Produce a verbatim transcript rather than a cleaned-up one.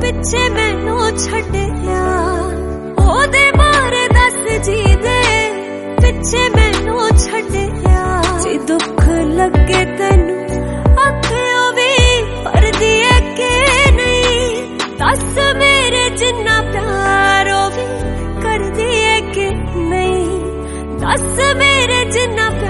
पिछे मैनू छड्डिया ओदे बारे दस जी दे पिछे